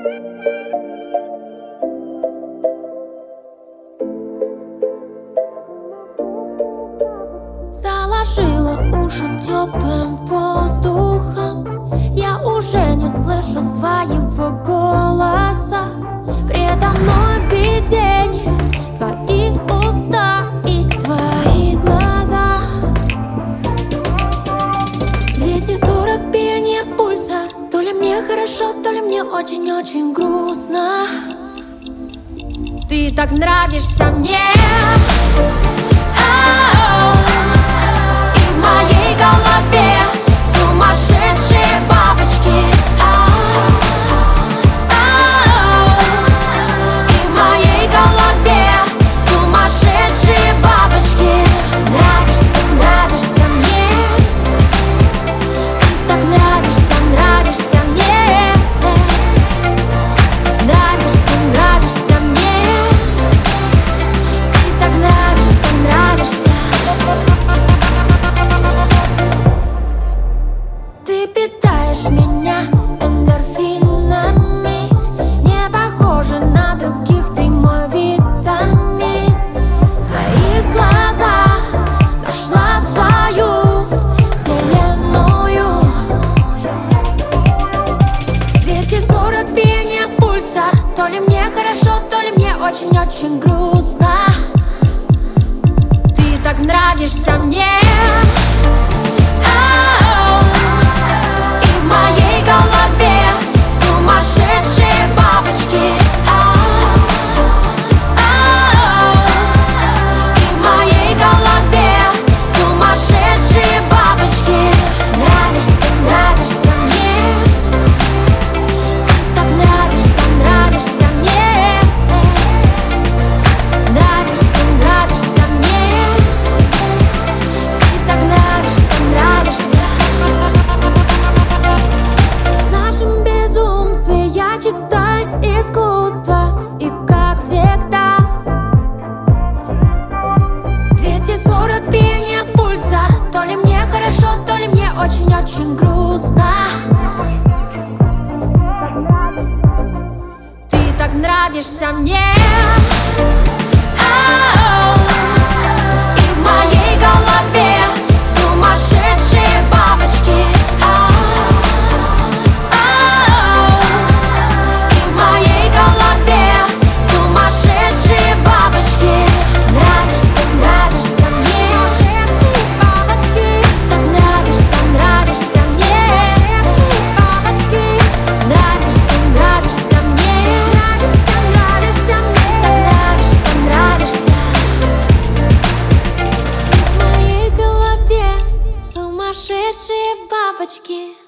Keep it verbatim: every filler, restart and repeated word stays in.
Заложила уши теплым воздухом. Я уже не слышу своего голоса. Предо мной видение, твои уста и твои глаза. Двести сорок биения пульса. То ли мне хорошо, то ли мне очень-очень грустно. Ты так нравишься мне. Меня эндорфинами, не похожа на других, ты мой витамин. В твоих глазах нашла свою вселенную. Двести сорок биения пульса. То ли мне хорошо, то ли мне очень-очень грустно. Ты так нравишься мне. Читай искусство, и как всегда двести сорок биения пульса. То ли мне хорошо, то ли мне очень-очень грустно. Ты так нравишься мне. Сумасшедшие бабочки.